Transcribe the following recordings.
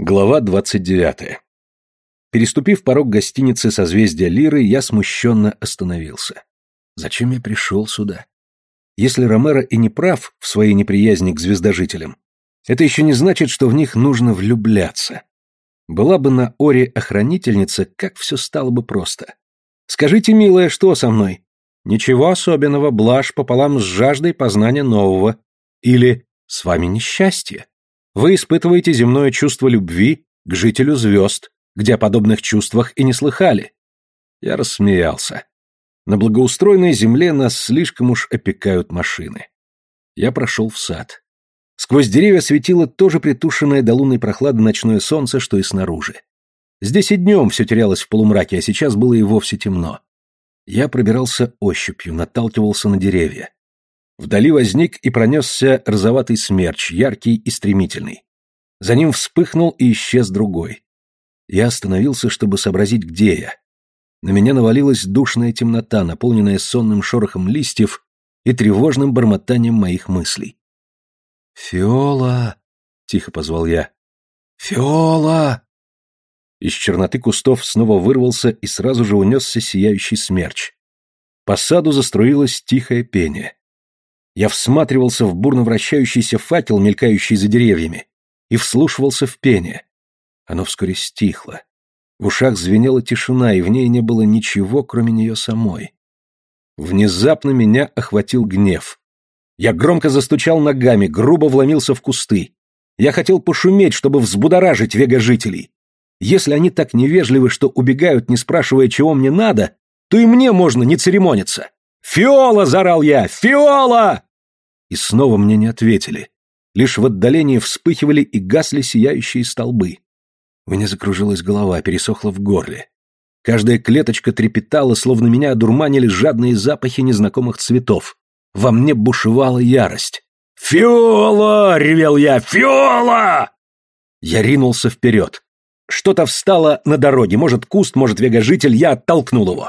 Глава 29. Переступив порог гостиницы «Созвездие Лиры», я смущенно остановился. Зачем я пришел сюда? Если Ромеро и не прав в своей неприязни к звездожителям, это еще не значит, что в них нужно влюбляться. Была бы на Оре охранительница, как все стало бы просто. «Скажите, милая, что со мной?» «Ничего особенного, блажь пополам с жаждой познания нового». Или «С вами несчастье. Вы испытываете земное чувство любви к жителю звезд, где о подобных чувствах и не слыхали». Я рассмеялся. На благоустроенной земле нас слишком уж опекают машины. Я прошел в сад. Сквозь деревья светило тоже притушенное до лунной прохлады ночное солнце, что и снаружи. Здесь и днем все терялось в полумраке, а сейчас было и вовсе темно. Я пробирался ощупью, наталкивался на деревья. Вдали возник и пронесся розоватый смерч, яркий и стремительный. За ним вспыхнул и исчез другой. Я остановился, чтобы сообразить, где я. На меня навалилась душная темнота, наполненная сонным шорохом листьев и тревожным бормотанием моих мыслей. «Фиола!» — тихо позвал я. «Фиола!» Из черноты кустов снова вырвался и сразу же унесся сияющий смерч. По саду заструилось тихое пение. Я всматривался в бурно вращающийся факел, мелькающий за деревьями, и вслушивался в пение. Оно вскоре стихло. В ушах звенела тишина, и в ней не было ничего, кроме нее самой. Внезапно меня охватил гнев. Я громко застучал ногами, грубо вломился в кусты. Я хотел пошуметь, чтобы взбудоражить вега-жителей. Если они так невежливы, что убегают, не спрашивая, чего мне надо, то и мне можно не церемониться. «Фиола!» — заорал я. «Фиола!» И снова мне не ответили. Лишь в отдалении вспыхивали и гасли сияющие столбы. У меня закружилась голова, пересохла в горле. Каждая клеточка трепетала, словно меня одурманили жадные запахи незнакомых цветов. Во мне бушевала ярость. «Фиола!» — ревел я. «Фиола!» Я ринулся вперед. Что-то встало на дороге, может куст, может вега-житель, я оттолкнул его.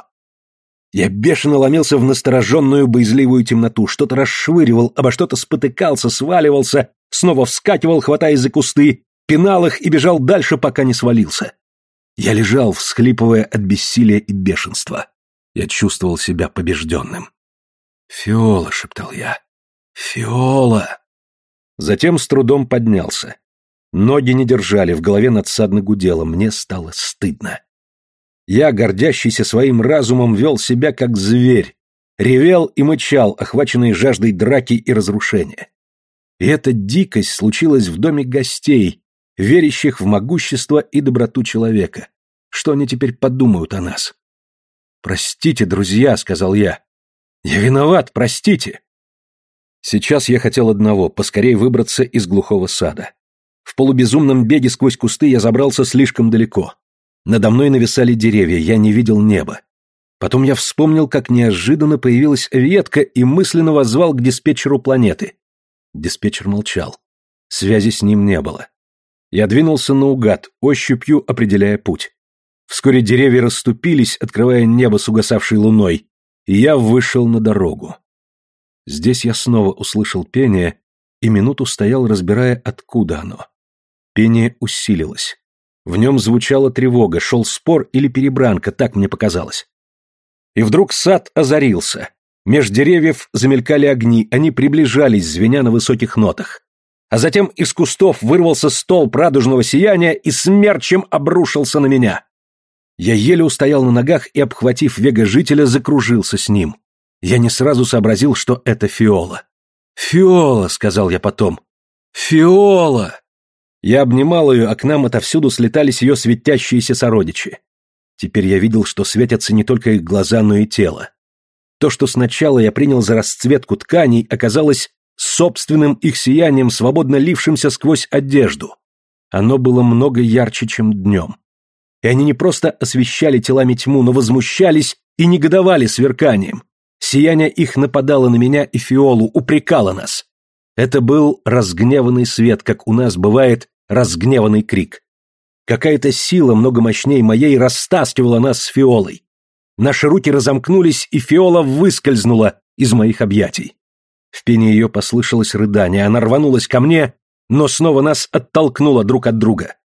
Я бешено ломился в настороженную, боязливую темноту, что-то расшвыривал, обо что-то спотыкался, сваливался, снова вскакивал, хватаясь за кусты, пинал их и бежал дальше, пока не свалился. Я лежал, всхлипывая от бессилия и бешенства. Я чувствовал себя побежденным. «Фиола!» — шептал я. «Фиола!» Затем с трудом поднялся. Ноги не держали, в голове надсадно гудело, мне стало стыдно. Я, гордящийся своим разумом, вел себя как зверь, ревел и мычал, охваченный жаждой драки и разрушения. И эта дикость случилась в доме гостей, верящих в могущество и доброту человека. Что они теперь подумают о нас? «Простите, друзья», — сказал я. «Я виноват, простите». Сейчас я хотел одного — поскорее выбраться из глухого сада. В полубезумном беге сквозь кусты я забрался слишком далеко. Надо мной нависали деревья, я не видел неба. Потом я вспомнил, как неожиданно появилась ветка и мысленно воззвал к диспетчеру планеты. Диспетчер молчал. Связи с ним не было. Я двинулся наугад, ощупью определяя путь. Вскоре деревья расступились, открывая небо с угасавшей луной, и я вышел на дорогу. Здесь я снова услышал пение и минуту стоял, разбирая, откуда оно. Пение усилилось. В нем звучала тревога, шел спор или перебранка, так мне показалось. И вдруг сад озарился. Меж деревьев замелькали огни, они приближались, звеня на высоких нотах. А затем из кустов вырвался столб радужного сияния и смерчем обрушился на меня. Я еле устоял на ногах и, обхватив вега-жителя, закружился с ним. Я не сразу сообразил, что это Фиола. «Фиола!» — сказал я потом. «Фиола!» Я обнимал ее, а к нам отовсюду слетались ее светящиеся сородичи. Теперь я видел, что светятся не только их глаза, но и тело. То, что сначала я принял за расцветку тканей, оказалось собственным их сиянием, свободно лившимся сквозь одежду. Оно было много ярче, чем днем. И они не просто освещали телами тьму, но возмущались и негодовали сверканием. Сияние их нападало на меня и Фиолу, упрекало нас. Это был разгневанный свет, как у нас бывает разгневанный крик. Какая-то сила, много мощнее моей, растаскивала нас с Фиолой. Наши руки разомкнулись, и Фиола выскользнула из моих объятий. В пении ее послышалось рыдание, она рванулась ко мне, но снова нас оттолкнула друг от друга.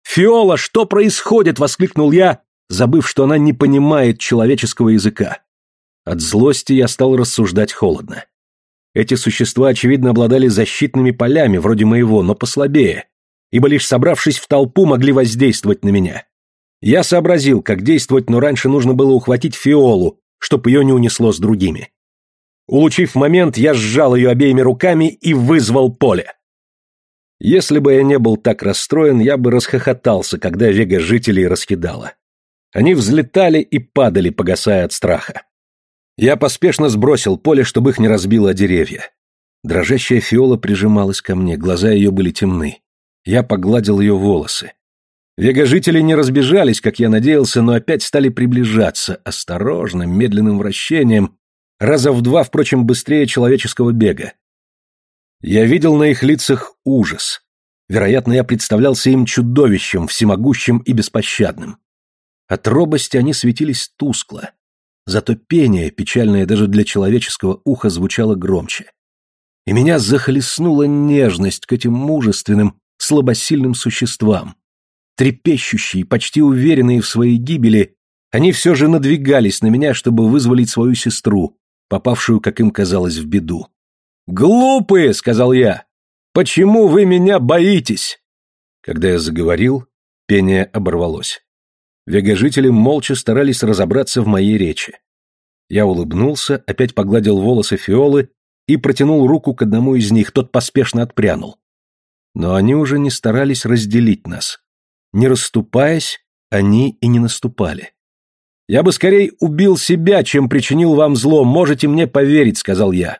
«Фиола, что происходит?» — воскликнул я, забыв, что она не понимает человеческого языка. От злости я стал рассуждать холодно. Эти существа, очевидно, обладали защитными полями, вроде моего, но послабее, ибо лишь собравшись в толпу, могли воздействовать на меня. Я сообразил, как действовать, но раньше нужно было ухватить Фиолу, чтоб ее не унесло с другими. Улучив момент, я сжал ее обеими руками и вызвал поле. Если бы я не был так расстроен, я бы расхохотался, когда вега жителей раскидало. Они взлетали и падали, погасая от страха. Я поспешно сбросил поле, чтобы их не разбило о деревья. Дрожащая Фиола прижималась ко мне, глаза ее были темны. Я погладил ее волосы. Вега-жители не разбежались, как я надеялся, но опять стали приближаться, осторожным, медленным вращением, раза в 2, впрочем, быстрее человеческого бега. Я видел на их лицах ужас. Вероятно, я представлялся им чудовищем, всемогущим и беспощадным. От робости они светились тускло. Зато пение, печальное даже для человеческого уха, звучало громче. И меня захлестнула нежность к этим мужественным, слабосильным существам. Трепещущие, почти уверенные в своей гибели, они все же надвигались на меня, чтобы вызволить свою сестру, попавшую, как им казалось, в беду. «Глупые!» — сказал я. «Почему вы меня боитесь?» Когда я заговорил, пение оборвалось. Вега-жители молча старались разобраться в моей речи. Я улыбнулся, опять погладил волосы Фиолы и протянул руку к одному из них, тот поспешно отпрянул. Но они уже не старались разделить нас. Не расступаясь, они и не наступали. «Я бы скорее убил себя, чем причинил вам зло, можете мне поверить», — сказал я.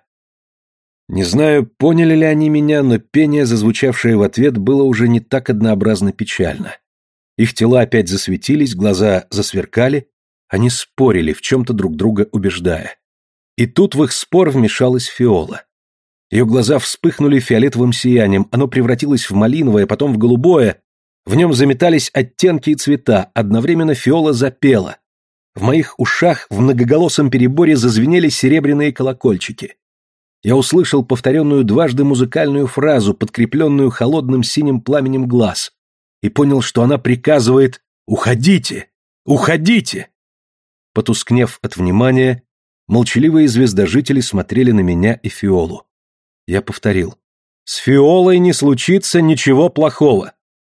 Не знаю, поняли ли они меня, но пение, зазвучавшее в ответ, было уже не так однообразно печально. Их тела опять засветились, глаза засверкали, они спорили, в чем-то друг друга убеждая. И тут в их спор вмешалась Фиола. Ее глаза вспыхнули фиолетовым сиянием, оно превратилось в малиновое, потом в голубое, в нем заметались оттенки и цвета, одновременно Фиола запела. В моих ушах в многоголосом переборе зазвенели серебряные колокольчики. Я услышал повторенную дважды музыкальную фразу, подкрепленную холодным синим пламенем глаз, и понял, что она приказывает «Уходите! Уходите!». Потускнев от внимания, молчаливые звездожители смотрели на меня и Фиолу. Я повторил «С Фиолой не случится ничего плохого!».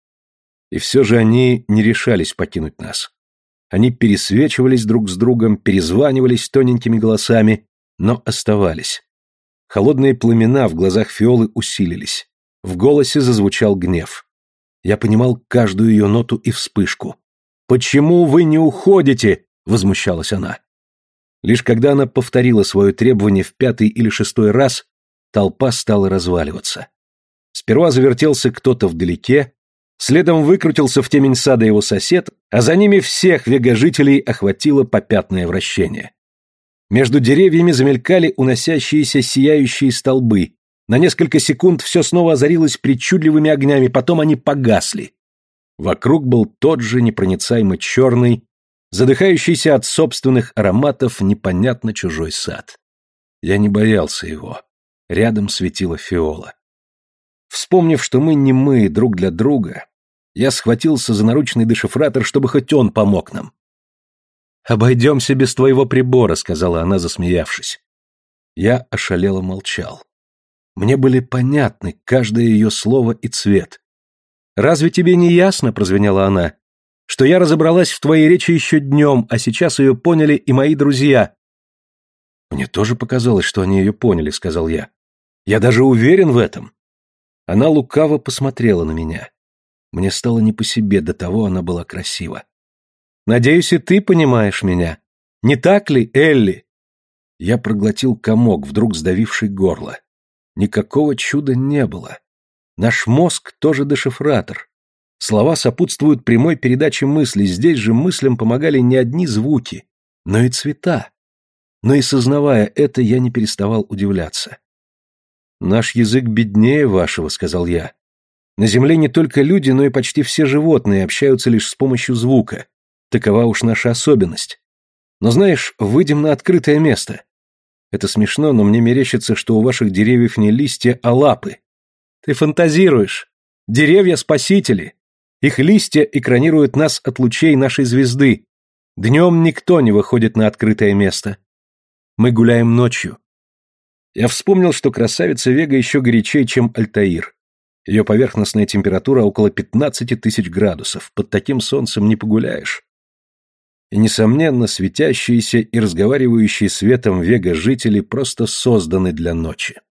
И все же они не решались покинуть нас. Они пересвечивались друг с другом, перезванивались тоненькими голосами, но оставались. Холодные пламена в глазах Фиолы усилились. В голосе зазвучал гнев. Я понимал каждую ее ноту и вспышку. «Почему вы не уходите?» — возмущалась она. Лишь когда она повторила свое требование в 5-й или 6-й раз, толпа стала разваливаться. Сперва завертелся кто-то вдалеке, следом выкрутился в темень сада его сосед, а за ними всех вегажителей охватило попятное вращение. Между деревьями замелькали уносящиеся сияющие столбы. На несколько секунд все снова озарилось причудливыми огнями, потом они погасли. Вокруг был тот же непроницаемо черный, задыхающийся от собственных ароматов непонятно чужой сад. Я не боялся его. Рядом светила Фиола. Вспомнив, что мы не мы друг для друга, я схватился за наручный дешифратор, чтобы хоть он помог нам. «Обойдемся без твоего прибора», — сказала она, засмеявшись. Я ошалело молчал. Мне были понятны каждое ее слово и цвет. «Разве тебе не ясно, — прозвенела она, — что я разобралась в твоей речи еще днем, а сейчас ее поняли и мои друзья?» «Мне тоже показалось, что они ее поняли», — сказал я. «Я даже уверен в этом». Она лукаво посмотрела на меня. Мне стало не по себе, до того она была красива. «Надеюсь, и ты понимаешь меня. Не так ли, Элли?» Я проглотил комок, вдруг сдавивший горло. Никакого чуда не было. Наш мозг тоже дешифратор. Слова сопутствуют прямой передаче мыслей, здесь же мыслям помогали не одни звуки, но и цвета. Но и сознавая это, я не переставал удивляться. «Наш язык беднее вашего», — сказал я. «На Земле не только люди, но и почти все животные общаются лишь с помощью звука. Такова уж наша особенность. Но знаешь, выйдем на открытое место. Это смешно, но мне мерещится, что у ваших деревьев не листья, а лапы. Ты фантазируешь. Деревья — спасители. Их листья экранируют нас от лучей нашей звезды. Днем никто не выходит на открытое место. Мы гуляем ночью. Я вспомнил, что красавица Вега еще горячее, чем Альтаир. Ее поверхностная температура около 15 тысяч градусов. Под таким солнцем не погуляешь. И, несомненно, светящиеся и разговаривающие светом Вега жители просто созданы для ночи.